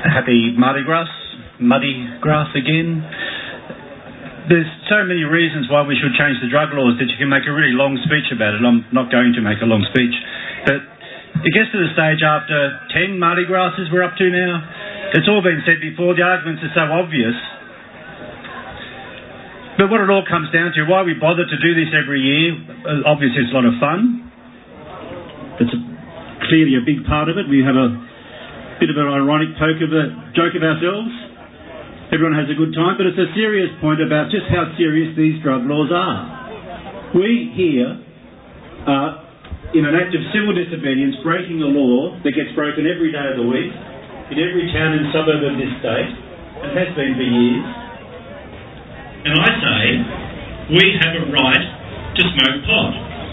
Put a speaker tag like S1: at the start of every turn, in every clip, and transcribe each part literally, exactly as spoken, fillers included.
S1: Happy Mardi Gras, muddy grass again. There's so many reasons why we should change the drug laws that you can make a really long speech about it. I'm not going to make a long speech. But it gets to the stage after ten Mardi Grasses we're up to now. It's all been said before. The arguments are so obvious. But what it all comes down to, why we bother to do this every year, obviously it's a lot of fun. It's a, clearly a big part of it. We have a bit of an ironic poke of a joke of ourselves. Everyone has a good time, but it's a serious point about just how serious these drug laws are. We here are in an act of civil disobedience breaking a law that gets broken every day of the week in every town and suburb of this state and has been for years. And I say we have a right to smoke pot.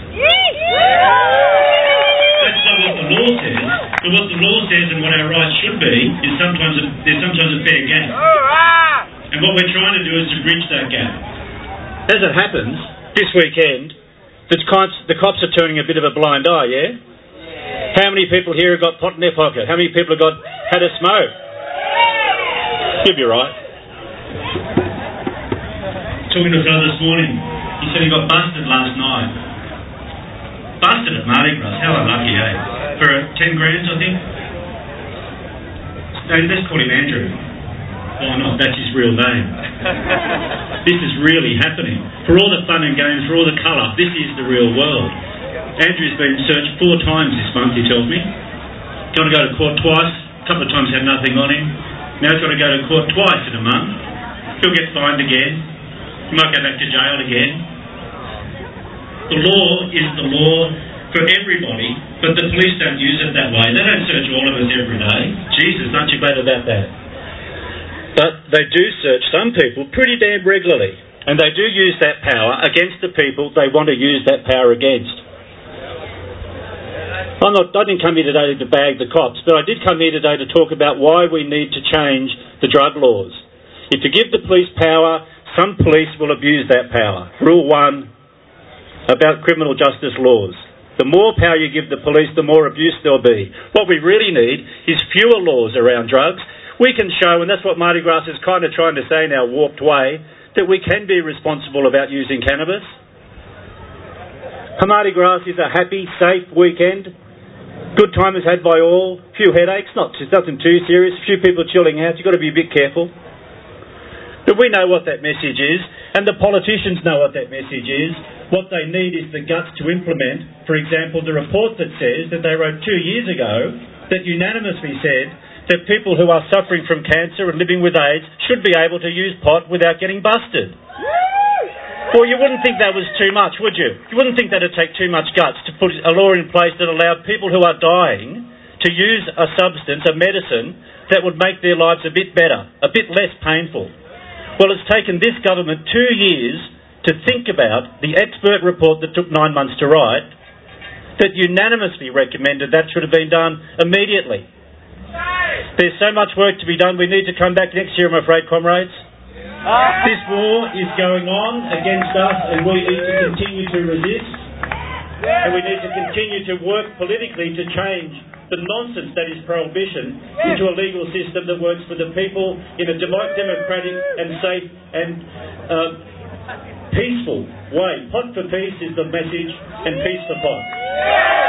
S1: That's not what the law says, but what the law says and what our rights should be is sometimes a, there's sometimes a fair gap. And what we're trying to do is to bridge that gap. As it happens, this weekend, the cops, the cops are turning a bit of a blind eye, yeah? How many people here have got pot in their pocket? How many people have got had a smoke? You'll be right. Talking to a fellow this morning, he said he got busted last night. Busted at Mardi Gras. How unlucky, eh? For ten grand, I think. No, let's call him Andrew. Why not? That's his real name. This is really happening. For all the fun and games, for all the colour, this is the real world. Andrew's been searched four times this month, he tells me. Got to go to court twice. A couple of times had nothing on him. Now he's got to go to court twice in a month. He'll get fined again. He might go back to jail again. The law is the law for everybody, but the police don't use it that way. They don't search all of us every day. Jesus, aren't you glad about that? But they do search some people pretty damn regularly, and they do use that power against the people they want to use that power against. I'm not, I didn't come here today to bag the cops, but I did come here today to talk about why we need to change the drug laws. If you give the police power, some police will abuse that power. Rule one about criminal justice laws. The more power you give the police, the more abuse there'll be. What we really need is fewer laws around drugs. We can show, and that's what Mardi Gras is kind of trying to say in our warped way, that we can be responsible about using cannabis. Mardi Gras is a happy, safe weekend. Good time is had by all. Few headaches, not nothing too serious. Few people chilling out. You've got to be a bit careful. But we know what that message is, and the politicians know what that message is. What they need is the guts to implement, for example, the report that says that they wrote two years ago that unanimously said that people who are suffering from cancer and living with AIDS should be able to use pot without getting busted. Well, you wouldn't think that was too much, would you? You wouldn't think that would take too much guts to put a law in place that allowed people who are dying to use a substance, a medicine, that would make their lives a bit better, a bit less painful. Well, it's taken this government two years to think about the expert report that took nine months to write, that unanimously recommended that should have been done immediately. There's so much work to be done. We need to come back next year, I'm afraid, comrades. This war is going on against us, and we need to continue to resist, and we need to continue to work politically to change the nonsense that is prohibition into a legal system that works for the people in a democratic and safe and uh, peaceful way. Pot for peace is the message, and peace for pot.